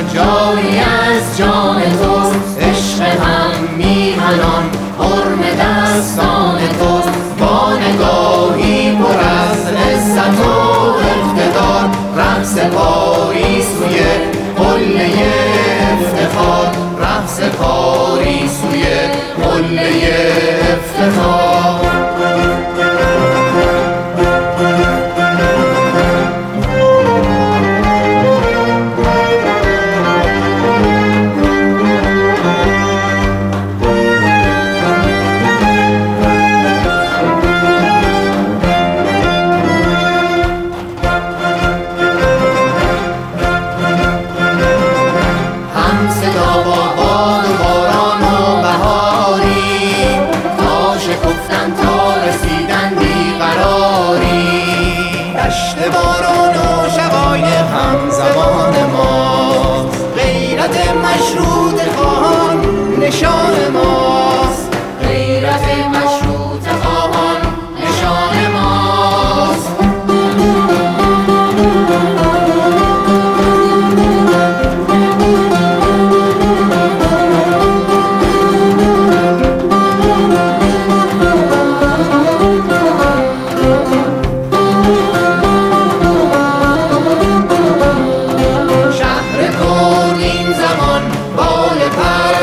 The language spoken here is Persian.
جایی از جان توست، عشق هم میهنان حرم دستان توست. با نگاهی پر از عزت و اقتدار، ره سپاری سوی قله افتخار، ره سپاری سوی قله افتخار. باران و شقایق همزمان ماست، غیرت مشروط خواهان نشان ماست، غیرت مشروط خواهان نشان ماست. بال پر